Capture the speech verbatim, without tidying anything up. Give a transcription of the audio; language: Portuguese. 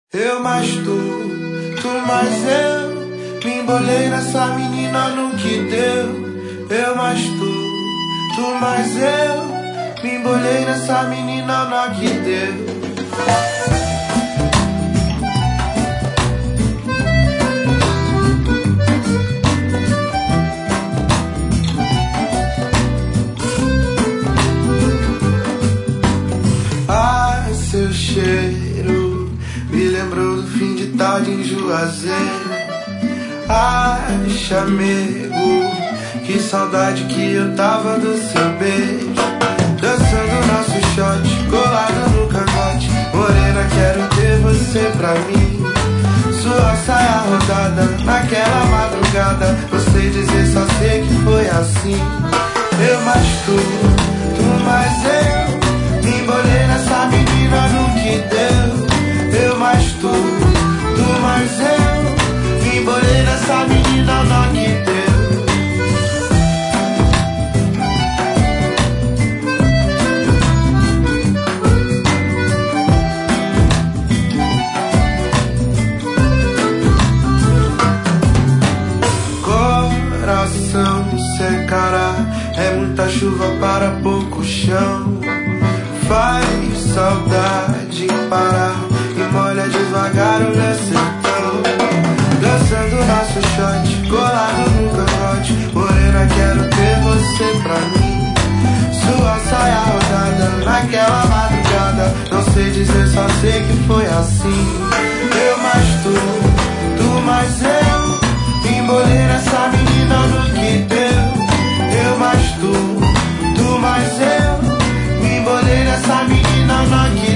Eu mais tu, tu mais eu. Me embolei nessa menina no que deu. Eu mais tu, tu mais eu. Me embolei nessa menina no que deu. Ah, seu cheiro me lembrou do fim de tarde em Juazeiro. Ai, chamego, que saudade que eu tava do seu beijo. Dançando nosso shot, colado no cangote. Morena, quero ter você pra mim. Sua saia rodada, naquela madrugada. Não sei dizer, só sei que foi assim. Eu mais tu, tu mais eu. Me embolei nessa menina no que deu. Eu mais tu, tu mais eu. Me embolei nessa menina no que deu. Coração secará, é muita chuva para pouco chão. Faz saudade parar e molha devagar o meu sertão. Dançando nosso shot, colado no cangote. Morena, quero ter você pra mim. Sua saia rodada, naquela madrugada. Não sei dizer, só sei que foi assim. Eu mais tu, tu mais eu. Me embolei nessa menina no que deu. Eu mais tu, tu mais eu. Me embolei nessa menina no que